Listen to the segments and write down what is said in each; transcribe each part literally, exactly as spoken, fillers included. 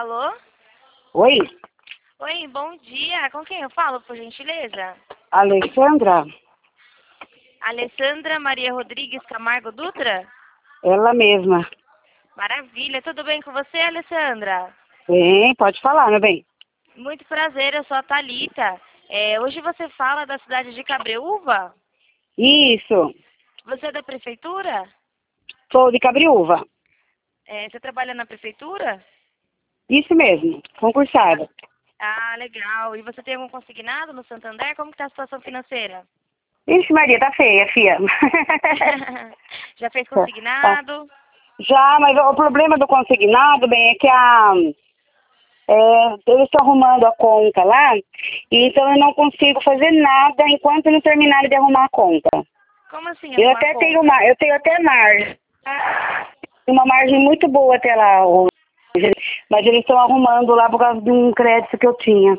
Alô? Oi, Oi, bom dia. Com quem eu falo, por gentileza? Alessandra? Alessandra Maria Rodrigues Camargo Dutra? Ela mesma. Maravilha. Tudo bem com você, Alessandra? Bem, pode falar, meu bem. Muito prazer, eu sou a Thalita. É, hoje você fala da cidade de Cabreúva? Isso, Você é da prefeitura? sou de Cabriúva. É, você trabalha na prefeitura? Isso mesmo, concursada. Ah, legal. E você tem algum consignado no Santander? Como que tá a situação financeira? Ixi, Maria, tá feia, fia. Já fez Tá, tá. consignado? Já, mas o problema do consignado, bem, é que a, é, eles estão arrumando a conta lá, e então eu não consigo fazer nada enquanto não terminarem de arrumar a conta. Como assim Eu arrumar até conta? tenho uma, eu tenho até margem, uma margem muito boa até lá, hoje, mas eles estão arrumando lá por causa de um crédito que eu tinha.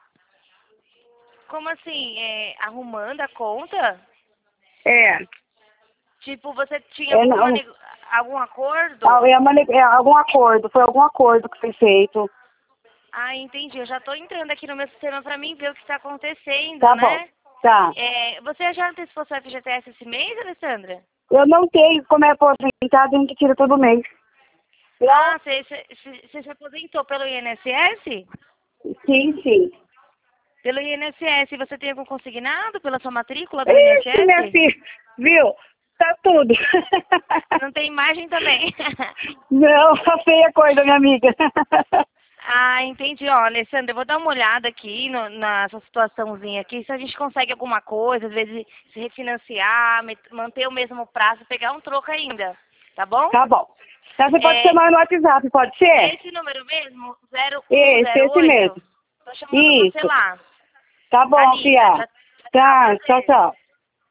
Como assim? É, arrumando a conta? É, Tipo, você tinha é, alguma, não, nego- algum acordo? ah, é, uma ne- é algum acordo, foi algum acordo que foi feito. Ah, entendi. Eu já tô entrando aqui no meu sistema pra mim ver o que está acontecendo, Tá bom, né? tá. É, você já antecipou seu F G T S esse mês, Alessandra? Eu não tenho como é aposentado, a gente tira todo mês. Eu? Ah, você, você, você se aposentou pelo I N S S? Sim, sim. Pelo I N S S, você tem algum consignado pela sua matrícula do Ixi, minha I N S S? filha, viu? Tá tudo. Não tem imagem também. Não, tá feia a coisa, minha amiga. Ah, entendi. Ó, Alessandra, eu vou dar uma olhada aqui no, nessa situaçãozinha aqui, se a gente consegue alguma coisa, às vezes se refinanciar, met- manter o mesmo prazo, pegar um troco ainda, tá bom? Tá bom. Então você pode É, chamar no WhatsApp, pode é ser? esse número mesmo? zero um Esse, zero esse oito? mesmo. Tô chamando você Isso. lá. Tá bom, Thalita, fia. tchau, tchau, Tá, tchau, prazer. tchau.